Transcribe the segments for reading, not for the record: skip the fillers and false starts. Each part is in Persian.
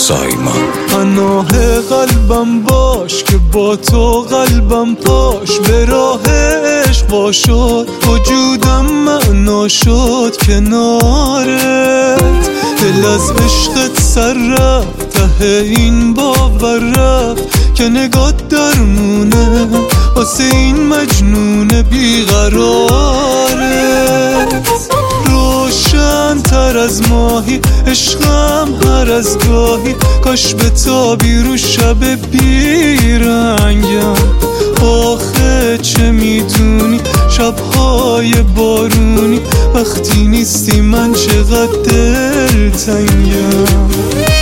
سایمان. پناه قلبم باش که با تو قلبم پاش، به راه عشق وا شد وجودم معنا شد کنارت. دل از عشقت سر رفت ته این باور رفت که نگات درمونه واسه این مجنون بیقرارت. روشن تر از ماهی عشقم هر از گاهی، کاش به تابی رو شب بیرنگم. آخه چه میدونی شبهای بارونی وقتی نیستی من چقدر دلتنگم.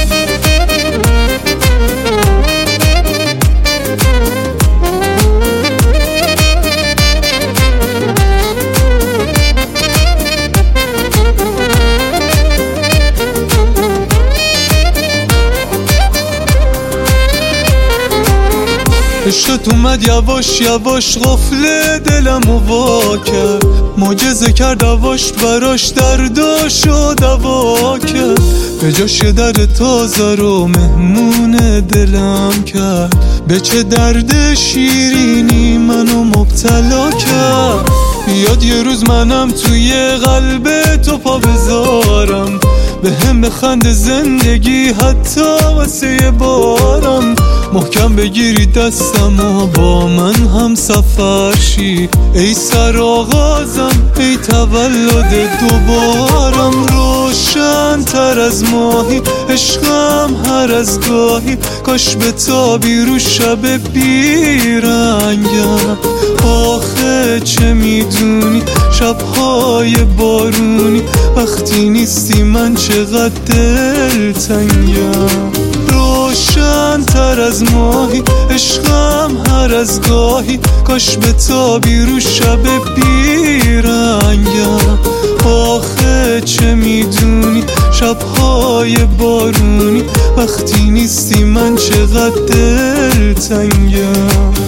عشقت اومد یواش یواش غفل دلمو وا کرد، معجزه کرد دواش براش درداشو دوا کرد. به جاش در تازه رو مهمون دلم کرد، به چه درد شیرینی منو مبتلا کرد. یاد یه روز منم توی قلب تو پا بذارم، به هم بخند زندگی حتی واسه یه بارم. محکم بگیری دستم و با من هم سفر شی، ای سرآغازم ای تولد دوبارم. روشن تر از ماهی عشقم هر از گاهی، کاش به تابی رو شب بیرنگم. آخه چه میدونی شبهای بارونی وقتی نیستی من چقدر دلتنگم. روشن تر از ماهی عشقم هر از گاهی، کاش به تابی رو شب بیرنگم. آخه چه میدونی شبهای بارونی وقتی نیستی من چقدر دلتنگم.